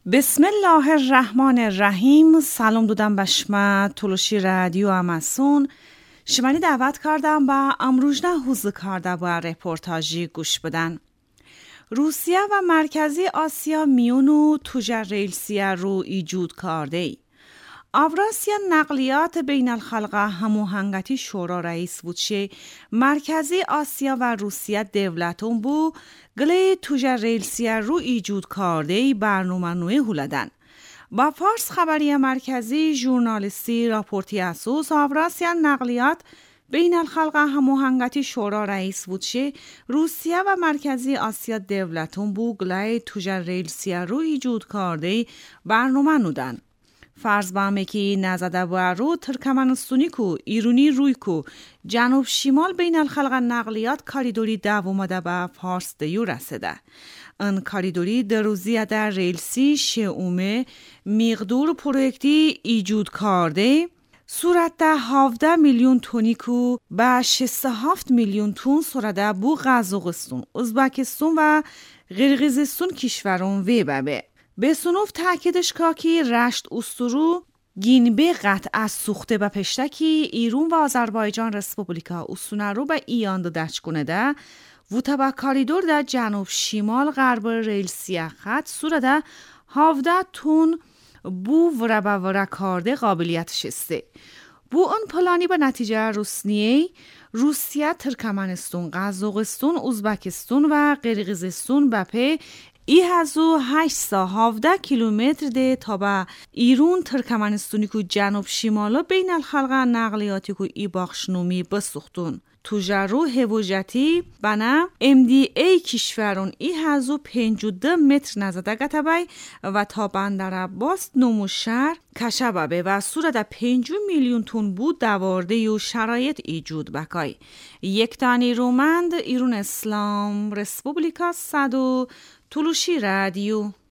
بسم الله الرحمن الرحیم. سلام دادم به شما تلوشی رادیو اماسون. شمانی دعوت کردم با امروز حوزه کرده و رپورتاجی گوش بدن. روسیه و مرکزی آسیا میونو توجه ریلسیه رو ایجود کرده ای. آوراسیا نقلیات بین الخلقه هماهنگی شورا رئیس بود شه مرکزی آسیا و روسیه دولتون بو گلی توجه ریلسیه رو ایجود کرده ای برنامه نوی هولدن. با فارس خبری مرکزی ژورنالیستی راپورتی اساس آوراسیا نقلیات بین الخلقه هماهنگی شورا رئیس بود شه روسیه و مرکزی آسیا دولتون بو گلی توجه ریلسیه رو ایجود کرده ای برنامه نودن. فرض بامه که نزده و رو ترکمنستونی کو ایرونی روی کو جنوب شمال بین الخلقه نقلیات کاریدوری دوامده به فارس دیو رسیده. ان کاریدوری در روزیه در ریلسی شئومه مقدور پروژکتی ایجود کرده صورت ده 17 میلیون تونی کو به 67 میلیون تون سرده بو قزاقستان، ازبکستان و قرقیزستان کشورون وی ببه. به سنوف تاکیدش که رشت استرو گینبه قطع از سوخته و پشتکی ایران و آذربایجان رسپوبلیکا استونه رو به ایاند دچ کنه ده و تبا کاریدور در جنوب شمال غرب ریلسیه خط سوره ده 17 تون بو ورا کارده قابلیت شسته. بو اون پلانی به نتیجه روسیه، ترکمنستان، قزاقستان، ازبکستان و قرقیزستان بپه ای هزو 817 کیلومتر ده تا به ایران ترکمنستانی که جنوب شمالا بین الخلقه نقلیاتی که ای باخشنومی بسختون. توجه رو هواجتی بنا MDA کشورون ای هزو 52 متر نزده گتبای و تا بندر عباس نموشهر کشه ببه و صورت 5 میلیون تون بود دوارده و شرایط ایجود بکای. یک تانی رومند ایران اسلام رسپوبلیکا صدو تلوشی رادیو.